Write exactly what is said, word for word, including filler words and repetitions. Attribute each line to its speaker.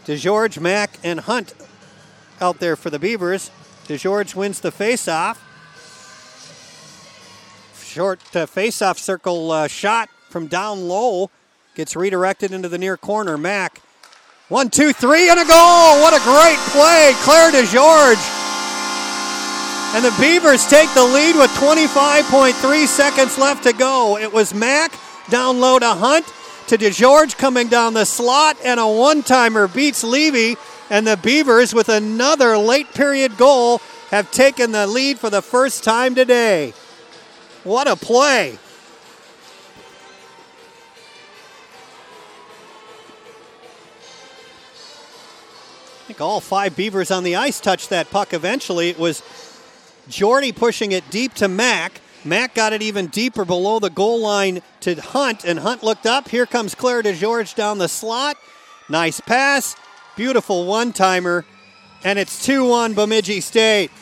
Speaker 1: DeGeorge, Mack, and Hunt out there for the Beavers. DeGeorge wins the faceoff. Short uh, faceoff circle uh, shot from down low. Gets redirected into the near corner. Mack. One, two, three, and a goal! What a great play. Claire DeGeorge. And the Beavers take the lead with twenty-five point three seconds left to go. It was Mack down low to Hunt, to DeGeorge coming down the slot, and a one-timer beats Levy. And the Beavers, with another late period goal, have taken the lead for the first time today. What a play. I think all five Beavers on the ice touched that puck eventually. It was Jordy pushing it deep to Mack. Mack got it even deeper below the goal line to Hunt, and Hunt looked up. Here comes Claire DeGeorge down the slot. Nice pass. Beautiful one-timer. And it's two one Bemidji State.